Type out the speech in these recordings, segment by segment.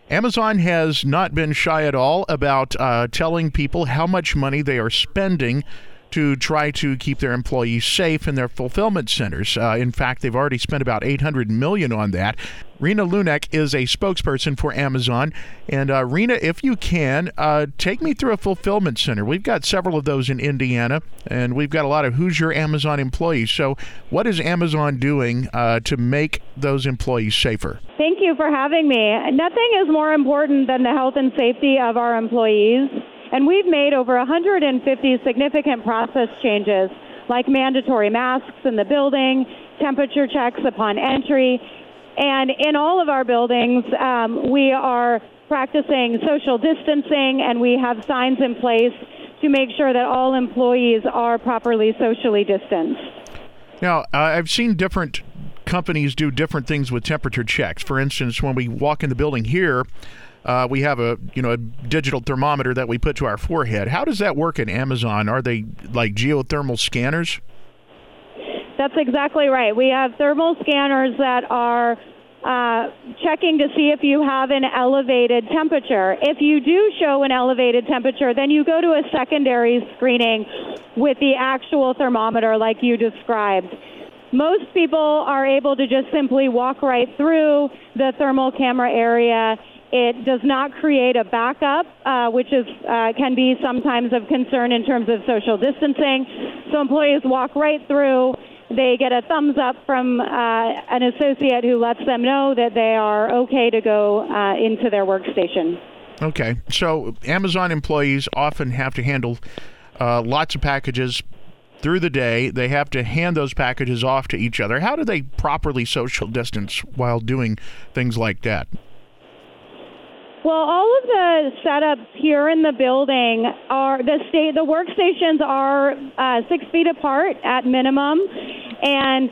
Amazon has not been shy at all about telling people how much money they are spending to try to keep their employees safe in their fulfillment centers. In fact, they've already spent about $800 million on that. Rena Lunek is a spokesperson for Amazon. And Rena, if you can, take me through a fulfillment center. We've got several of those in Indiana, and we've got a lot of Hoosier Amazon employees. So what is Amazon doing to make those employees safer? Thank you for having me. Nothing is more important than the health and safety of our employees. And we've made over 150 significant process changes, like mandatory masks in the building, temperature checks upon entry. And in all of our buildings, we are practicing social distancing, and we have signs in place to make sure that all employees are properly socially distanced. Now, I've seen different companies do different things with temperature checks. For instance, when we walk in the building here, we have a digital thermometer that we put to our forehead. How does that work in Amazon? Are they like geothermal scanners? That's exactly right. We have thermal scanners that are checking to see if you have an elevated temperature. If you do show an elevated temperature, then you go to a secondary screening with the actual thermometer like you described. Most people are able to just simply walk right through the thermal camera area. It does not create a backup, which can be sometimes of concern in terms of social distancing. So employees walk right through. They get a thumbs up from an associate who lets them know that they are okay to go into their workstation. Okay. So Amazon employees often have to handle lots of packages through the day. They have to hand those packages off to each other. How do they properly social distance while doing things like that? Well, all of the setups here in the building are the workstations are 6 feet apart at minimum, and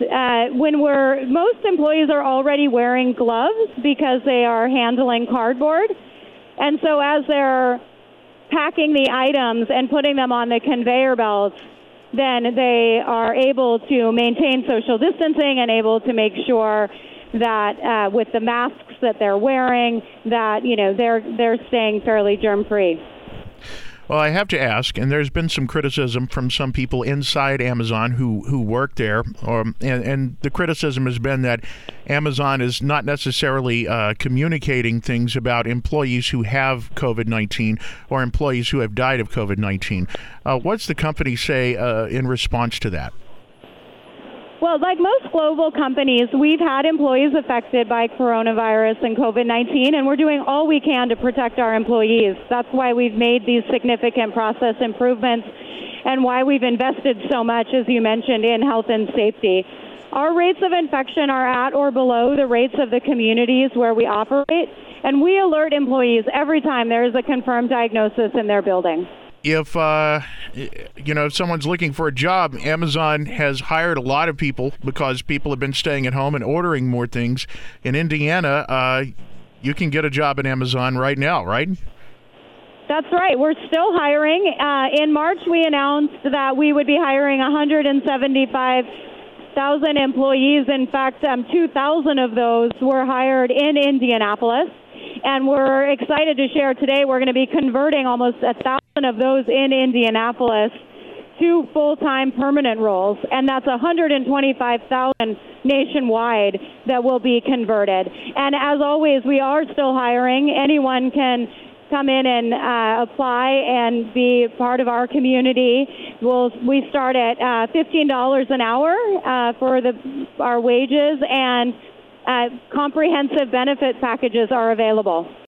most employees are already wearing gloves because they are handling cardboard, and so as they're packing the items and putting them on the conveyor belts, then they are able to maintain social distancing and able to make sure that with the masks that they're wearing, that they're staying fairly germ-free. Well, I have to ask, and there's been some criticism from some people inside Amazon who work there, and the criticism has been that Amazon is not necessarily communicating things about employees who have COVID-19 or employees who have died of COVID-19. What's the company say in response to that? Well, like most global companies, we've had employees affected by coronavirus and COVID-19, and we're doing all we can to protect our employees. That's why we've made these significant process improvements and why we've invested so much, as you mentioned, in health and safety. Our rates of infection are at or below the rates of the communities where we operate, and we alert employees every time there is a confirmed diagnosis in their building. If someone's looking for a job, Amazon has hired a lot of people because people have been staying at home and ordering more things. In Indiana, you can get a job at Amazon right now, right? That's right. We're still hiring. In March, we announced that we would be hiring 175,000 employees. In fact, 2,000 of those were hired in Indianapolis. And we're excited to share today we're going to be converting almost 1,000 of those in Indianapolis to full-time permanent roles. And that's 125,000 nationwide that will be converted. And as always, we are still hiring. Anyone can come in and apply and be part of our community. We start at $15 an hour for our wages, and comprehensive benefit packages are available.